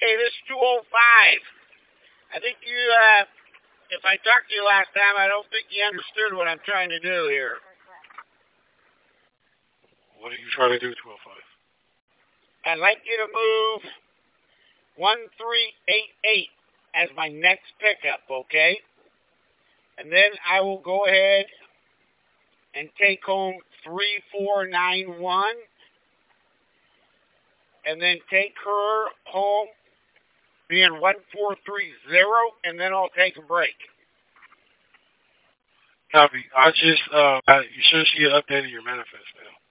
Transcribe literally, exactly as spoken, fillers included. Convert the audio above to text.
Okay, this is two oh five. I think you, uh, if I talked to you last time, I don't think you understood what I'm trying to do here. What are you trying to do, two oh five? I'd like you to move one three eight eight as my next pickup, okay? And then I will go ahead and take home three four nine one. And then take her home being one four three zero, and then I'll take a break. Copy. I just, uh, I, you should see an update of your manifest now.